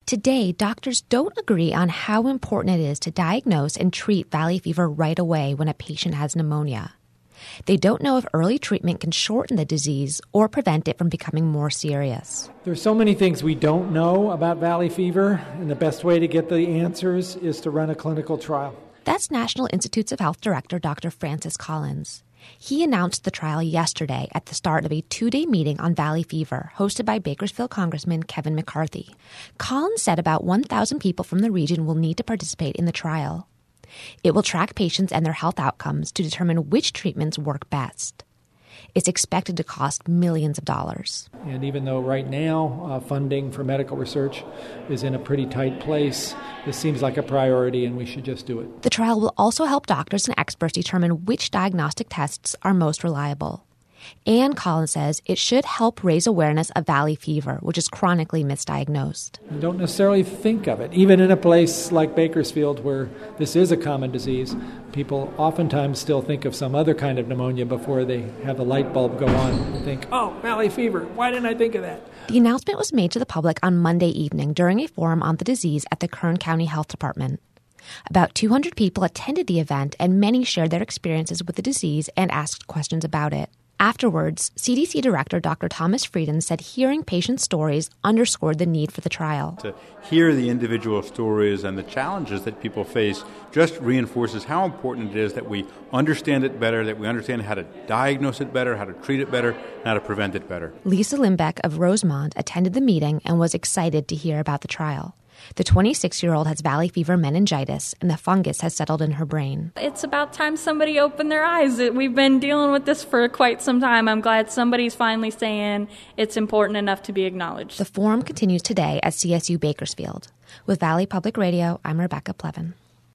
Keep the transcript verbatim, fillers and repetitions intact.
Today, doctors don't agree on how important it is to diagnose and treat valley fever right away when a patient has pneumonia. They don't know if early treatment can shorten the disease or prevent it from becoming more serious. There's so many things we don't know about valley fever, and the best way to get the answers is to run a clinical trial. That's National Institutes of Health Director Doctor Francis Collins. He announced the trial yesterday at the start of a two-day meeting on valley fever hosted by Bakersfield Congressman Kevin McCarthy. Collins said about one thousand people from the region will need to participate in the trial. It will track patients and their health outcomes to determine which treatments work best. It's expected to cost millions of dollars. And even though right now uh, funding for medical research is in a pretty tight place, this seems like a priority and we should just do it. The trial will also help doctors and experts determine which diagnostic tests are most reliable. And Collins says it should help raise awareness of valley fever, which is chronically misdiagnosed. You don't necessarily think of it. Even in a place like Bakersfield where this is a common disease, people oftentimes still think of some other kind of pneumonia before they have the light bulb go on and think, oh, valley fever, why didn't I think of that? The announcement was made to the public on Monday evening during a forum on the disease at the Kern County Health Department. About two hundred people attended the event, and many shared their experiences with the disease and asked questions about it. Afterwards, C D C Director Doctor Thomas Frieden said hearing patient stories underscored the need for the trial. To hear the individual stories and the challenges that people face just reinforces how important it is that we understand it better, that we understand how to diagnose it better, how to treat it better, and how to prevent it better. Lisa Limbeck of Rosemont attended the meeting and was excited to hear about the trial. The twenty-six-year-old has valley fever meningitis, and the fungus has settled in her brain. It's about time somebody opened their eyes. We've been dealing with this for quite some time. I'm glad somebody's finally saying it's important enough to be acknowledged. The forum continues today at C S U Bakersfield. With Valley Public Radio, I'm Rebecca Plevin.